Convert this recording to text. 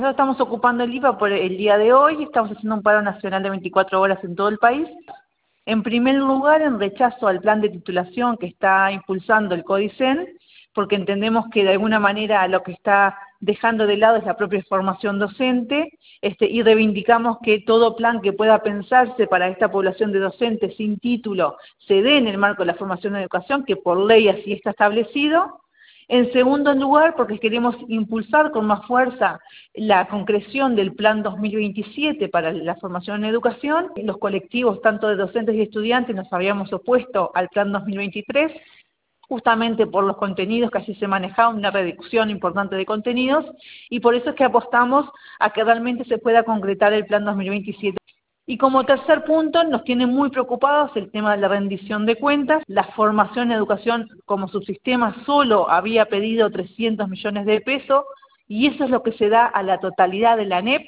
Nosotros estamos ocupando el IPA por el día de hoy, estamos haciendo un paro nacional de 24 horas en todo el país. En primer lugar, en rechazo al plan de titulación que está impulsando el CODICEN, porque entendemos que de alguna manera lo que está dejando de lado es la propia formación docente, y reivindicamos que todo plan que pueda pensarse para esta población de docentes sin título se dé en el marco de la formación en educación, que por ley así está establecido. En segundo lugar, porque queremos impulsar con más fuerza la concreción del Plan 2027 para la formación en educación. Los colectivos, tanto de docentes y estudiantes, nos habíamos opuesto al Plan 2023, justamente por los contenidos que así se manejaba, una reducción importante de contenidos, y por eso es que apostamos a que realmente se pueda concretar el Plan 2027. Y como tercer punto, nos tiene muy preocupados el tema de la rendición de cuentas. La formación en educación como subsistema solo había pedido 300 millones de pesos, y eso es lo que se da a la totalidad de la ANEP.